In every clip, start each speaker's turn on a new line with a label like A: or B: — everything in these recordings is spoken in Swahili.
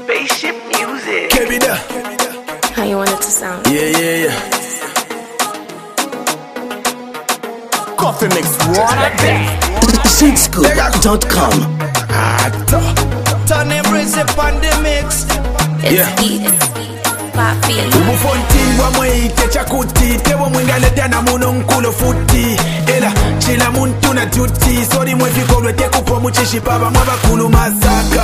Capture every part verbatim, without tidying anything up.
A: Spaceship music.
B: Keep it up.
C: How you want it to sound?
B: Yeah, yeah, yeah.
D: Coffee mix one a day.
E: Seed Scoop dot com.
D: Turn them raise up on the mix.
C: It's
B: Yeah.
C: beat, pop beat.
B: Ubufonti wa mwite chakuti tewo mwingaleta na muno nkulo futi ela chila muntu na tuti sori mwefikolwe tekupo muchishi paba mwabakulu masaka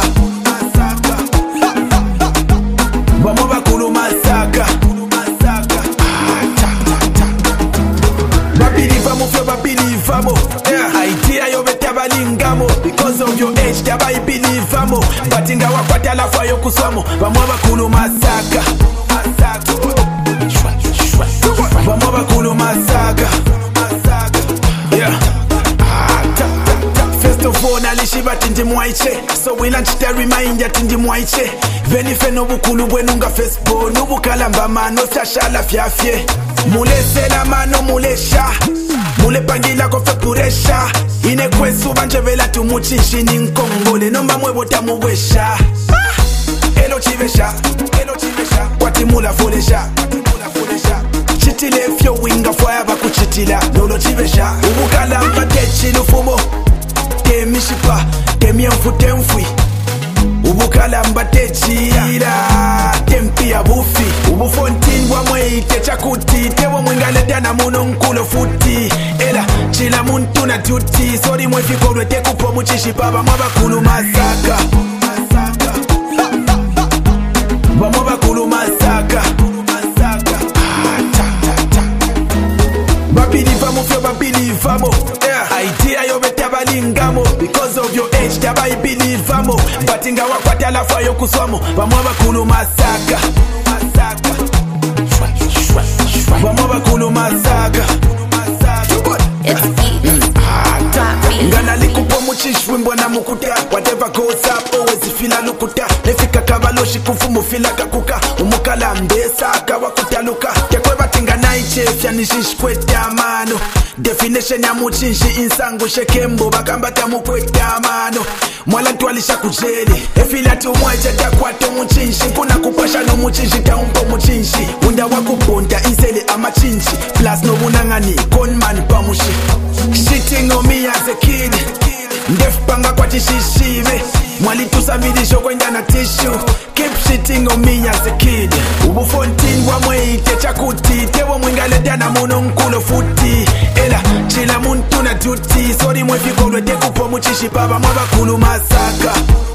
B: bamwabakulu masaka babilivamo fyo babilivamo idea yo betabalingamo because of your age tabayibilivamo but nga wakwata lafa yo kuswamo bamwabakulu masaka Vamos bakulu masaka. Yeah. First of all, nalishiba tindi mwaiche. So we lunch the reminder tindi mwaiche. Veni feno bukulu bwenunga Facebook. Nubu kalamba mano sashala fiafye. Mule sela mano mulesha. Mule pangila kofe puresha. Ine kwesu banjevela tumuchishi ni nkongole. Nomba mwe bota muwesha. Elo chivesha. Elo chivesha. Kwati mula folesha. Chitile fyo winga fwaya bakuchitila Lolo chibesha Ubukala mbatechi lufumo Temishipa Temyenfu temfwi Ubukala mbatechi ila Tempi ya bufi Ubufontin wa mwite chakuti Tewo mwingaleta na muno nkulo futi Ela chila muntu na tuti Sori mwefikolwe tekupo muchishipa Bamwabakulu masaka Bamwabakulu masaka Babilivamo fyo babilivamo yeah. Idea yo betabalingamo because of your age tabayibilivamo but nga wakwata lafa yo kuswamo bamwabakulu masaka bamwabakulu masaka
C: It's beat, pop beat.
B: ngana likupo muchishwi mbona mukuta whatever goes up always fila lukuta nefika kabaloshi kufumu fila kakuka umukala mbesa kawakutaluka tekweba tinga naichefya nishishkweta mano definition ya muchinshi insangu shekembo bakambata mukweta mano mwala ntwalisha kujeli efila tumwacha takwato muchinshi kuna kupasha no muchinshi taumpo muchinshi unda wakubonda insele amachinshi plus no bunangani conman pamushi shitting on me as a kid Ndef panga kwa tishishive Mwali tusamilisho kwenda na tissue Keep shitting on me as a kid Ubufontin wa mwite chakuti Tewo mwingaleta na muno nkulo futi Ela chila muntu na tuti Sori mwefikolwe tekupo muchishi paba mwabakulu masaka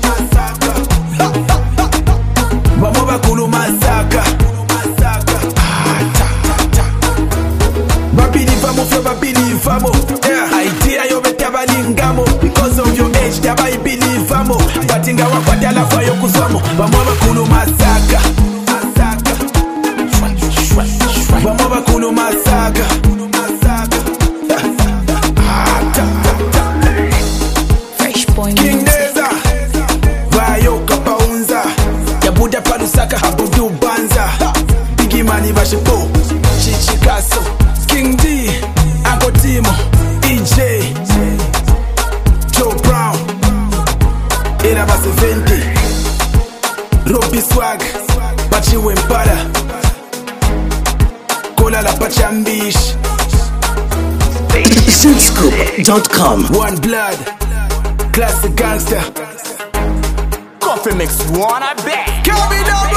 B: Bamwabakulu masaka Babilivamo fyo babilivamo yeah. Idea yo betabalingamo because of your age tabayibilivamo but nga wakwata lafa yo kuswamo bamwabakulu masaka bamwabakulu masaka
C: Fresh boy
B: King
C: music.
B: Neza Vayo kapaunza Yabuda palusaka habudu banza Biggie mani bashipo Chichikaso King D Uncle Timo E J Joe Brown Era ba seventy Robbie Swag Pachi Wempara Kola la Pachambish
E: Seed Scoop dot com.
B: One Blood Classic Gangster
D: Coffee mix one a day.
B: Coming up